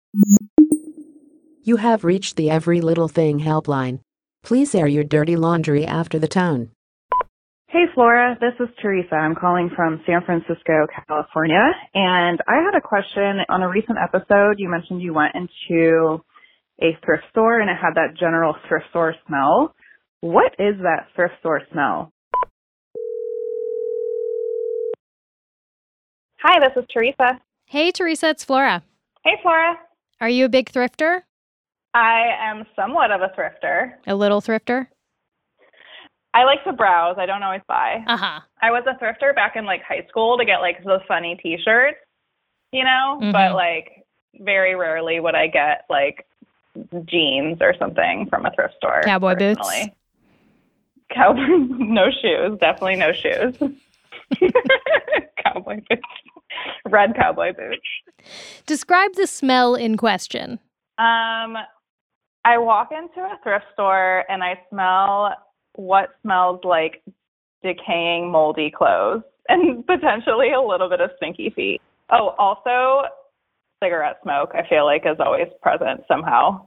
You have reached the Every Little Thing helpline. Please air your dirty laundry after the tone. Hey, Flora. This is Teresa. I'm calling from San Francisco, California. And I had a question. On a recent episode, you mentioned you went into a thrift store and it had that general thrift store smell. What is that thrift store smell? Hi, this is Teresa. Hey, Teresa, it's Flora. Hey, Flora. Are you a big thrifter? I am somewhat of a thrifter. A little thrifter? I like to browse. I don't always buy. Uh-huh. I was a thrifter back in high school to get the funny t-shirts, Mm-hmm. but very rarely would I get jeans or something from a thrift store. Cowboy personally. Boots? No shoes. Definitely no shoes. Cowboy boots. Red cowboy boots. Describe the smell in question. I walk into a thrift store and I smell what smells like decaying, moldy clothes and potentially a little bit of stinky feet. Oh, also cigarette smoke, I feel like, is always present somehow.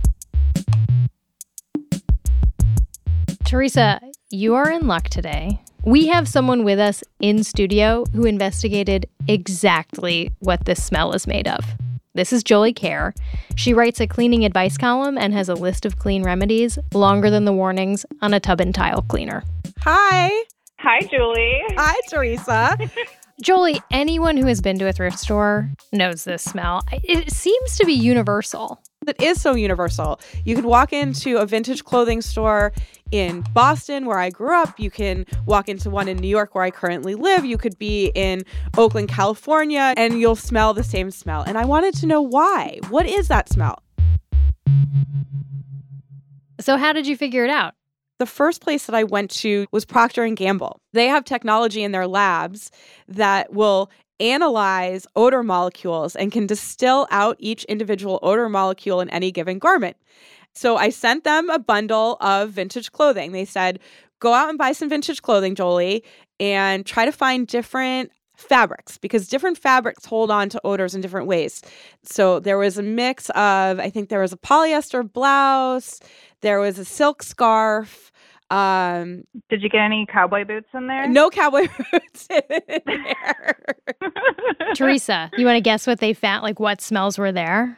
Teresa, you are in luck today. We have someone with us in studio who investigated exactly what this smell is made of. This is Jolie Kerr. She writes a cleaning advice column and has a list of clean remedies longer than the warnings on a tub and tile cleaner. Hi. Hi, Julie. Hi, Teresa. Jolie, anyone who has been to a thrift store knows this smell. It seems to be universal. It is so universal. You could walk into a vintage clothing store in Boston, where I grew up. You can walk into one in New York, where I currently live. You could be in Oakland, California, and you'll smell the same smell. And I wanted to know why. What is that smell? So how did you figure it out? The first place that I went to was Procter & Gamble. They have technology in their labs that will analyze odor molecules and can distill out each individual odor molecule in any given garment. So I sent them a bundle of vintage clothing. They said, go out and buy some vintage clothing, Jolie, and try to find different fabrics, because different fabrics hold on to odors in different ways. So there was a mix of, I think there was a polyester blouse, there was a silk scarf. Did you get any cowboy boots in there? No cowboy boots in there. Teresa, you want to guess what they found? What smells were there?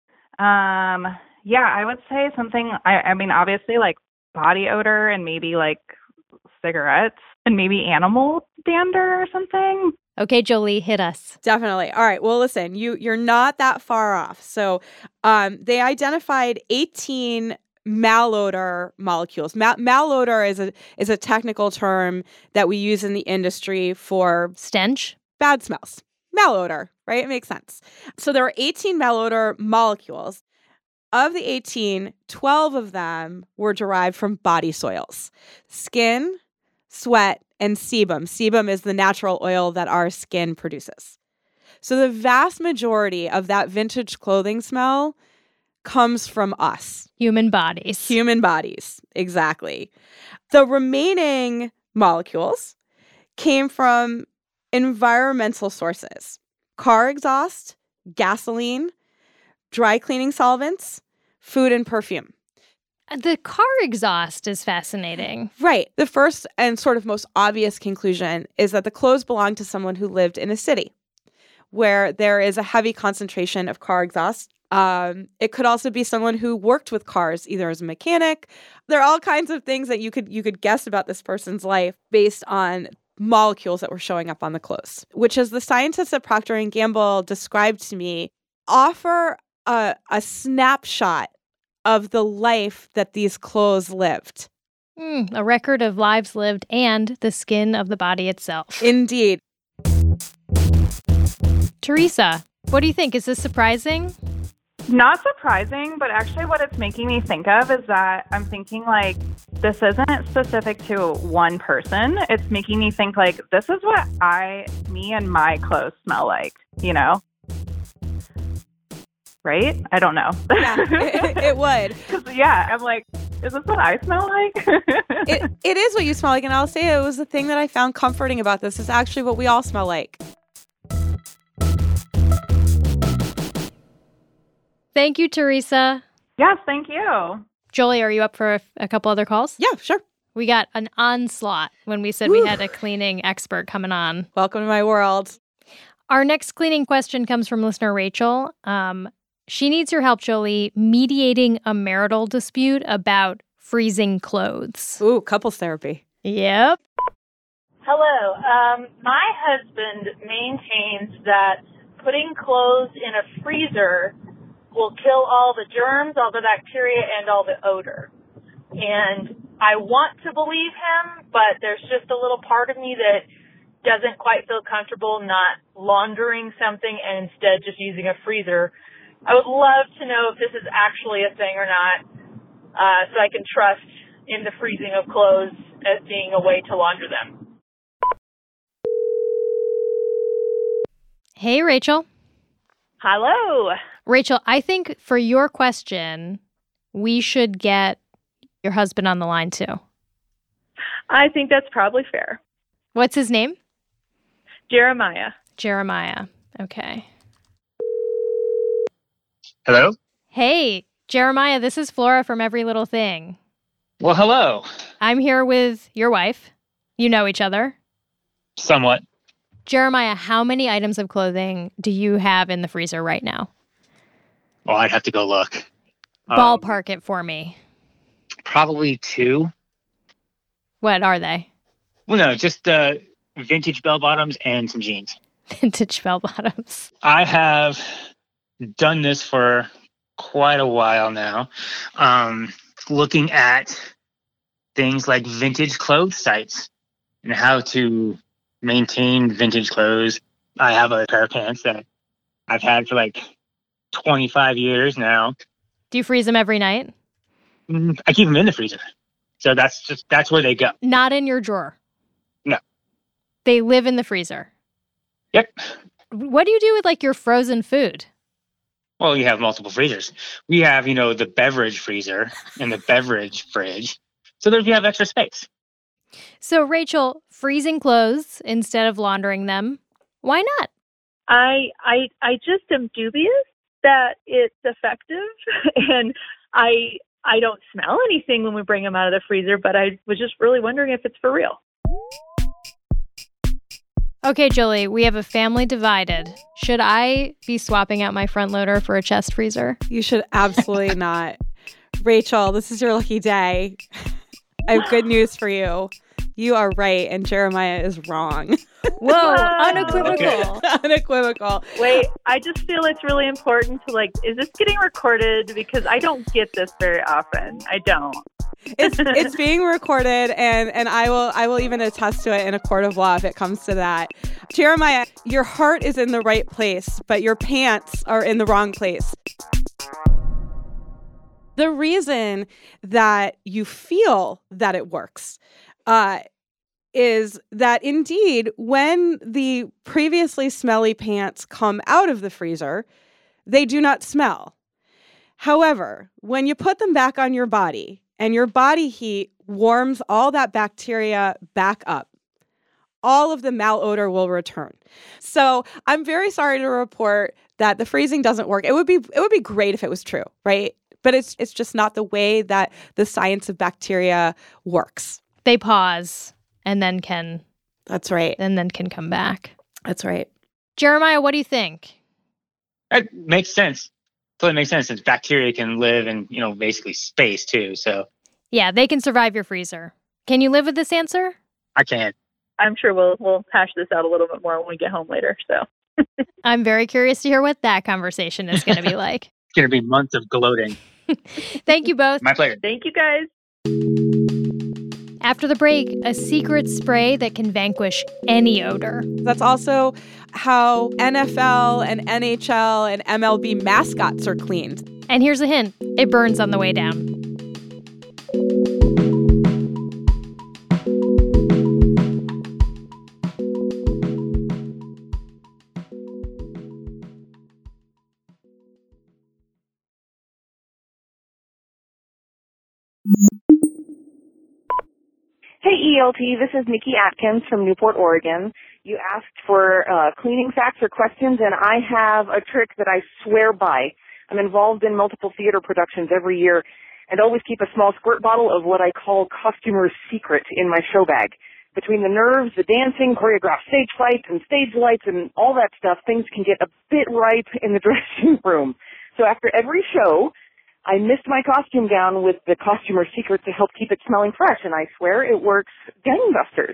Yeah, I would say something, I mean, obviously body odor and maybe cigarettes and maybe animal dander or something. Okay, Jolie, hit us. Definitely. All right. Well, listen, you're not that far off. So they identified 18 malodor molecules. Malodor is a technical term that we use in the industry for stench, bad smells. Malodor, right? It makes sense. So there are 18 malodor molecules. Of the 18, 12 of them were derived from body soils: skin, sweat, and sebum. Sebum is the natural oil that our skin produces. So the vast majority of that vintage clothing smell comes from us. Human bodies. Human bodies, exactly. The remaining molecules came from environmental sources: car exhaust, gasoline, dry cleaning solvents, food and perfume. The car exhaust is fascinating. Right. The first and sort of most obvious conclusion is that the clothes belong to someone who lived in a city where there is a heavy concentration of car exhaust. It could also be someone who worked with cars, either as a mechanic. There are all kinds of things that you could guess about this person's life based on molecules that were showing up on the clothes, which, as the scientists at Procter & Gamble described to me, offer a snapshot of the life that these clothes lived. A record of lives lived and the skin of the body itself. Indeed. Teresa, what do you think? Is this surprising? Not surprising, but actually what it's making me think of is that I'm thinking this isn't specific to one person. It's making me think this is what me and my clothes smell like, Right? I don't know. Yeah, it would. Yeah, I'm is this what I smell like? It is what you smell like, and I'll say it was the thing that I found comforting about this is actually what we all smell like. Thank you, Teresa. Yes, thank you. Jolie, are you up for a couple other calls? Yeah, sure. We got an onslaught when we said we had a cleaning expert coming on. Welcome to my world. Our next cleaning question comes from listener Rachel. She needs your help, Jolie, mediating a marital dispute about freezing clothes. Ooh, couples therapy. Yep. Hello. My husband maintains that putting clothes in a freezer will kill all the germs, all the bacteria, and all the odor. And I want to believe him, but there's just a little part of me that doesn't quite feel comfortable not laundering something and instead just using a freezer. I would love to know if this is actually a thing or not, so I can trust in the freezing of clothes as being a way to launder them. Hey, Rachel. Hello. Rachel, I think for your question, we should get your husband on the line too. I think that's probably fair. What's his name? Jeremiah. Jeremiah. Okay. Hello? Hey, Jeremiah, this is Flora from Every Little Thing. Well, hello. I'm here with your wife. You know each other. Somewhat. Jeremiah, how many items of clothing do you have in the freezer right now? Well, I'd have to go look. Ballpark it for me. Probably 2. What are they? Well, no, just vintage bell-bottoms and some jeans. Vintage bell-bottoms. I have done this for quite a while now, looking at things like vintage clothes sites and how to maintain vintage clothes. I have a pair of pants that I've had for like 25 years now. Do you freeze them every night? I keep them in the freezer. So that's where they go. Not in your drawer? No. They live in the freezer? Yep. What do you do with like your frozen food? Well, you have multiple freezers. We have, the beverage freezer and the beverage fridge. So you have extra space. So, Rachel, freezing clothes instead of laundering them, why not? I just am dubious that it's effective, and I don't smell anything when we bring them out of the freezer, but I was just really wondering if it's for real. Okay, Jolie, we have a family divided. Should I be swapping out my front loader for a chest freezer? You should absolutely not. Rachel, this is your lucky day. I have good news for you. You are right, and Jeremiah is wrong. Whoa, unequivocal. Okay. Unequivocal. Wait, I just feel it's really important to is this getting recorded? Because I don't get this very often. I don't. It's being recorded, and I will even attest to it in a court of law if it comes to that. Jeremiah, your heart is in the right place, but your pants are in the wrong place. The reason that you feel that it works is that indeed, when the previously smelly pants come out of the freezer, they do not smell. However, when you put them back on your body and your body heat warms all that bacteria back up, all of the malodor will return. So I'm very sorry to report that the freezing doesn't work. It would be great if it was true, right? But it's just not the way that the science of bacteria works. They pause and then can... That's right. And then can come back. That's right. Jeremiah, what do you think? That makes sense. Totally makes sense since bacteria can live in, basically space too. So yeah, they can survive your freezer. Can you live with this answer? I can. I'm sure we'll hash this out a little bit more when we get home later. So I'm very curious to hear what that conversation is going to be like. It's going to be months of gloating. Thank you both. My pleasure. thank you, guys. After the break, a secret spray that can vanquish any odor. That's also how NFL and NHL and MLB mascots are cleaned. And here's a hint, it burns on the way down. Hey, ELT, this is Nikki Atkins from Newport, Oregon. You asked for cleaning facts or questions, and I have a trick that I swear by. I'm involved in multiple theater productions every year and always keep a small squirt bottle of what I call costumer's secret in my show bag. Between the nerves, the dancing, choreographed stage fights, and stage lights, and all that stuff, things can get a bit ripe in the dressing room. So after every show, I mist my costume gown with the costumer's secret to help keep it smelling fresh, and I swear it works gangbusters.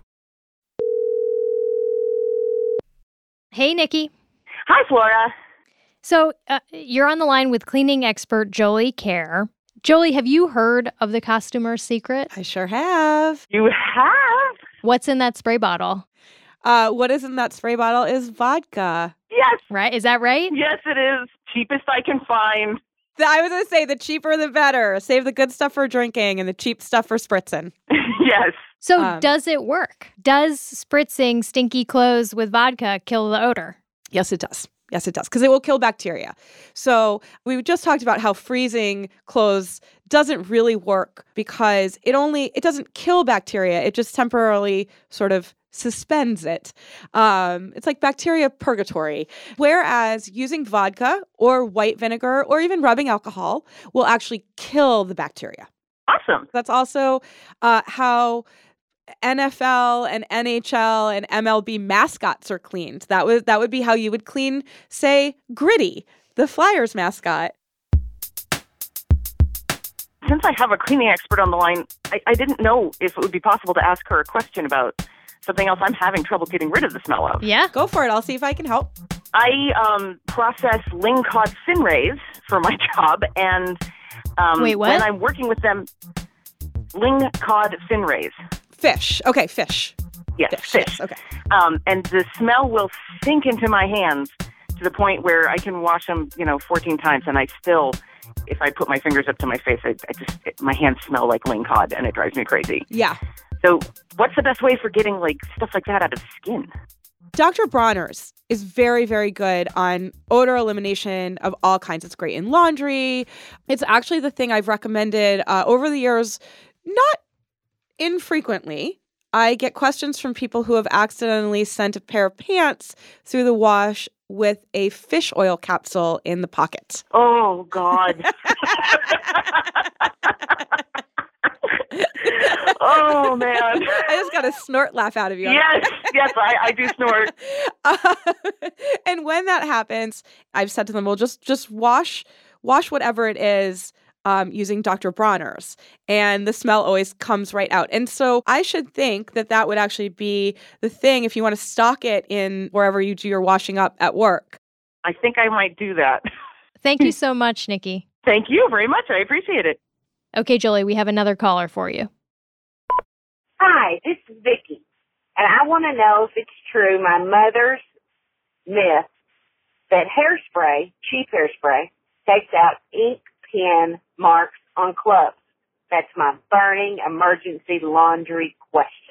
Hey, Nikki. Hi, Flora. So you're on the line with cleaning expert Jolie Kerr. Jolie, have you heard of the costumer's secret? I sure have. You have? What's in that spray bottle? What is in that spray bottle is vodka. Yes. Right? Is that right? Yes, it is. Cheapest I can find. I was going to say the cheaper the better. Save the good stuff for drinking and the cheap stuff for spritzing. Yes. So does it work? Does spritzing stinky clothes with vodka kill the odor? Yes, it does. Yes, it does, because it will kill bacteria. So we just talked about how freezing clothes doesn't really work because it doesn't kill bacteria. It just temporarily sort of suspends it. It's like bacteria purgatory. Whereas using vodka or white vinegar or even rubbing alcohol will actually kill the bacteria. Awesome. That's also how NFL and NHL and MLB mascots are cleaned. That would be how you would clean, say, Gritty, the Flyers mascot. Since I have a cleaning expert on the line, I didn't know if it would be possible to ask her a question about something else I'm having trouble getting rid of the smell of. Yeah. Go for it. I'll see if I can help. I process ling-cod fin rays for my job, and Wait, what? when I'm working with them, ling-cod fin rays. Fish. Okay, fish. Yes, fish. Yes, okay. And the smell will sink into my hands to the point where I can wash them, 14 times, and I still, if I put my fingers up to my face, my hands smell like ling-cod, and it drives me crazy. Yeah. So what's the best way for getting stuff like that out of skin? Dr. Bronner's is very, very good on odor elimination of all kinds. It's great in laundry. It's actually the thing I've recommended over the years, not infrequently. I get questions from people who have accidentally sent a pair of pants through the wash with a fish oil capsule in the pocket. Oh, God. Oh, man. I just got a snort laugh out of you. Yes, I do snort. And when that happens, I've said to them, well, just wash whatever it is using Dr. Bronner's, and the smell always comes right out. And so I should think that would actually be the thing if you want to stock it in wherever you do your washing up at work. I think I might do that. Thank you so much, Nikki. Thank you very much. I appreciate it. Okay, Jolie, we have another caller for you. Hi, this is Vicki, and I want to know if it's true my mother's myth that hairspray, cheap hairspray, takes out ink pen marks on clothes. That's my burning emergency laundry question.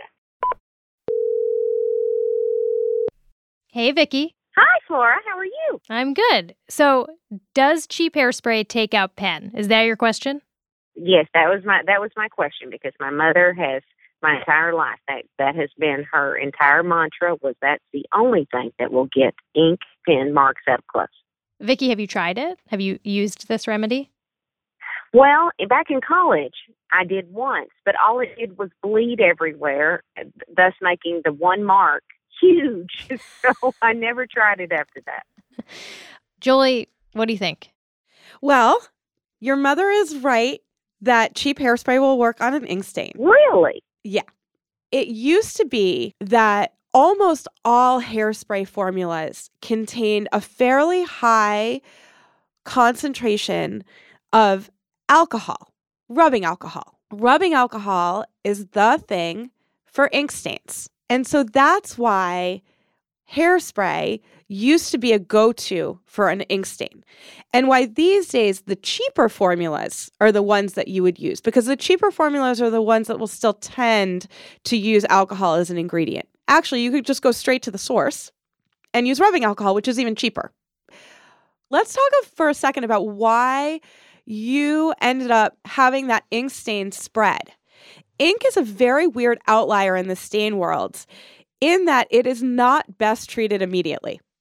Hey, Vicki. Hi, Flora. How are you? I'm good. So, does cheap hairspray take out pen? Is that your question? Yes, that was my question, because my mother has my entire life. That has been her entire mantra, was that's the only thing that will get ink pen marks out of clothes. Vicki, have you tried it? Have you used this remedy? Well, back in college, I did once, but all it did was bleed everywhere, thus making the one mark huge. So I never tried it after that. Jolie, what do you think? Well, your mother is right that cheap hairspray will work on an ink stain. Really? Yeah. It used to be that almost all hairspray formulas contained a fairly high concentration of alcohol, rubbing alcohol. Rubbing alcohol is the thing for ink stains. And so that's why hairspray used to be a go-to for an ink stain. And why these days the cheaper formulas are the ones that you would use, because the cheaper formulas are the ones that will still tend to use alcohol as an ingredient. Actually, you could just go straight to the source and use rubbing alcohol, which is even cheaper. Let's talk for a second about why you ended up having that ink stain spread. Ink is a very weird outlier in the stain world in that it is not best treated immediately.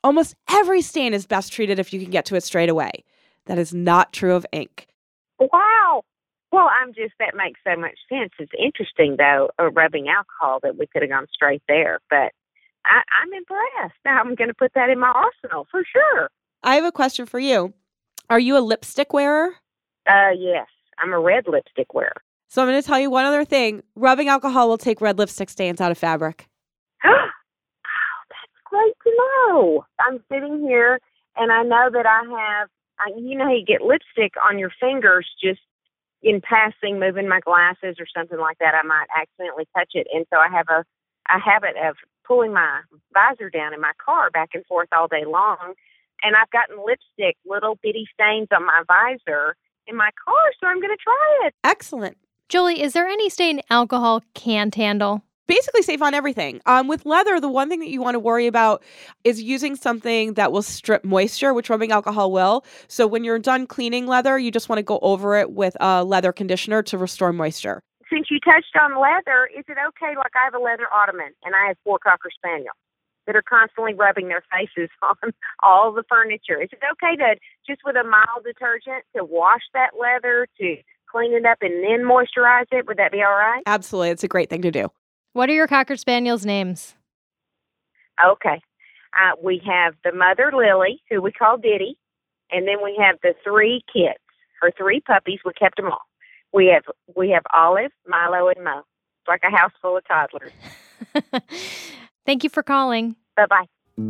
Almost every stain is best treated if you can get to it straight away. That is not true of ink. Wow. Well, that makes so much sense. It's interesting, though, rubbing alcohol, that we could have gone straight there. But I'm impressed. Now I'm going to put that in my arsenal for sure. I have a question for you. Are you a lipstick wearer? Yes. I'm a red lipstick wearer. So I'm going to tell you one other thing. Rubbing alcohol will take red lipstick stains out of fabric. Oh, that's great to know. I'm sitting here, and I know that I have, you know how you get lipstick on your fingers just in passing, moving my glasses or something like that. I might accidentally touch it. And so I have a habit of pulling my visor down in my car back and forth all day long. And I've gotten lipstick, little bitty stains on my visor in my car, so I'm going to try it. Excellent. Jolie, is there any stain alcohol can't handle? Basically safe on everything. With leather, the one thing that you want to worry about is using something that will strip moisture, which rubbing alcohol will. So when you're done cleaning leather, you just want to go over it with a leather conditioner to restore moisture. Since you touched on leather, is it okay, like I have a leather ottoman and I have 4 Cocker Spaniels that are constantly rubbing their faces on all the furniture. Is it okay to, just with a mild detergent, to wash that leather, to clean it up and then moisturize it? Would that be all right? Absolutely. It's a great thing to do. What are your Cocker Spaniels' names? Okay. We have the mother, Lily, who we call Diddy, and then we have the 3 kids. Her 3 puppies, we kept them all. We have Olive, Milo, and Mo. It's like a house full of toddlers. Thank you for calling. Bye-bye.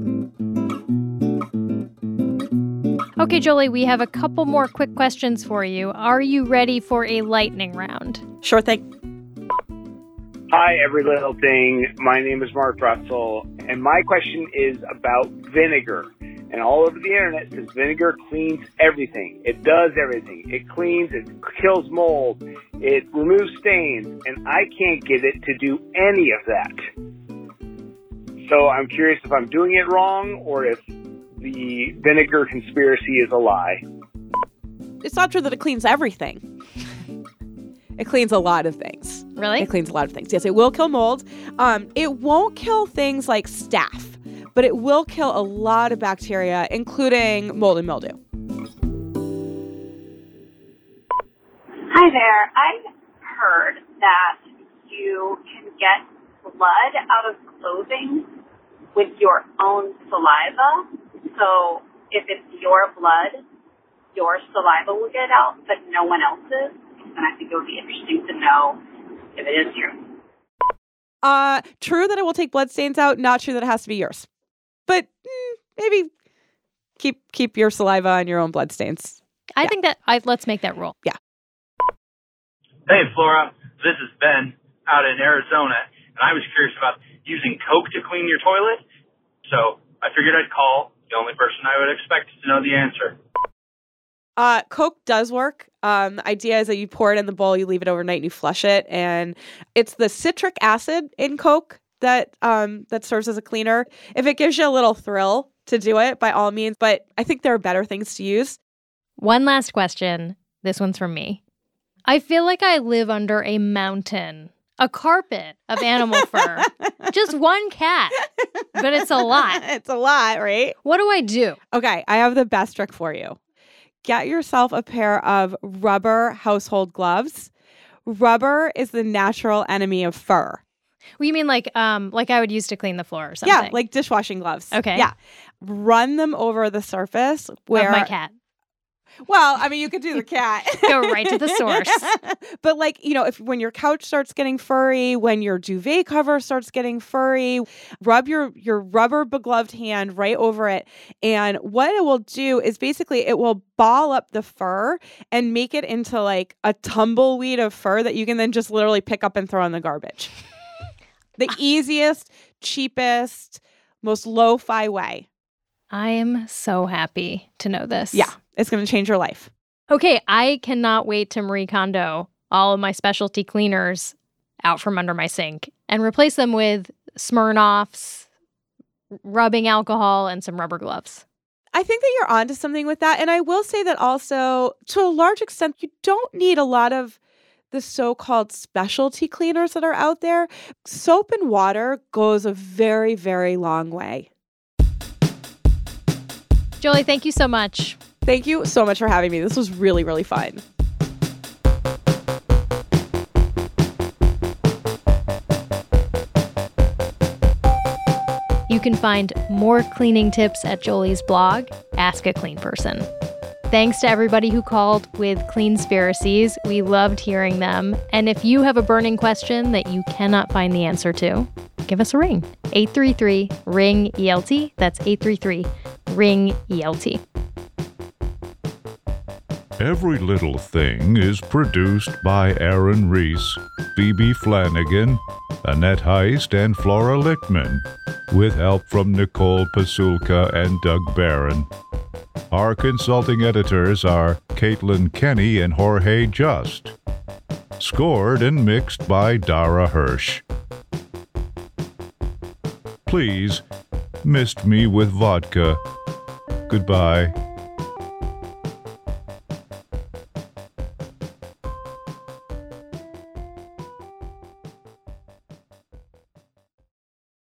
Okay, Jolie, we have a couple more quick questions for you. Are you ready for a lightning round? Sure thing. Hi, every little thing. My name is Mark Russell, and my question is about vinegar. And all over the internet says vinegar cleans everything. It does everything. It cleans, it kills mold, it removes stains, and I can't get it to do any of that. So I'm curious if I'm doing it wrong or if the vinegar conspiracy is a lie. It's not true that it cleans everything. It cleans a lot of things. Really? It cleans a lot of things. Yes, it will kill mold. It won't kill things like staph, but it will kill a lot of bacteria, including mold and mildew. Hi there. I've heard that you can get blood out of clothing with your own saliva. So if it's your blood, your saliva will get out, but no one else's. And I think it would be interesting to know if it is true. True that it will take blood stains out, not true that it has to be yours. But maybe keep your saliva and your own blood stains. I think that let's make that rule. Yeah. Hey, Flora. This is Ben out in Arizona, and I was curious about using Coke to clean your toilet. So I figured I'd call the only person I would expect to know the answer. Coke does work. The idea is that you pour it in the bowl, you leave it overnight, and you flush it. And it's the citric acid in Coke that serves as a cleaner. If it gives you a little thrill to do it, by all means. But I think there are better things to use. One last question. This one's from me. I feel like I live under a mountain, a carpet of animal fur. Just one cat, but it's a lot. It's a lot, right? What do I do? Okay, I have the best trick for you. Get yourself a pair of rubber household gloves. Rubber is the natural enemy of fur. Well, you mean like I would use to clean the floor or something? Yeah, like dishwashing gloves. Okay. Yeah. Run them over the surface where... Of my cat. Well, I mean, you could do the cat. Go right to the source. But like, when your couch starts getting furry, when your duvet cover starts getting furry, rub your rubber begloved hand right over it. And what it will do is basically it will ball up the fur and make it into like a tumbleweed of fur that you can then just literally pick up and throw in the garbage. The easiest, cheapest, most lo-fi way. I am so happy to know this. Yeah, it's going to change your life. Okay, I cannot wait to Marie Kondo all of my specialty cleaners out from under my sink and replace them with Smirnoffs, rubbing alcohol, and some rubber gloves. I think that you're onto something with that. And I will say that also, to a large extent, you don't need a lot of the so-called specialty cleaners that are out there. Soap and water goes a very, very long way. Jolie, thank you so much. Thank you so much for having me. This was really, really fun. You can find more cleaning tips at Jolie's blog, Ask a Clean Person. Thanks to everybody who called with Cleanspiracies. We loved hearing them. And if you have a burning question that you cannot find the answer to, give us a ring. 833-RING-ELT. That's 833-RING-ELT. Every Little Thing is produced by Aaron Reese, Phoebe Flanagan, Annette Heist, and Flora Lichtman, with help from Nicole Pasulka and Doug Barron. Our consulting editors are Caitlin Kenny and Jorge Just. Scored and mixed by Dara Hirsch. Please, mist me with vodka. Goodbye.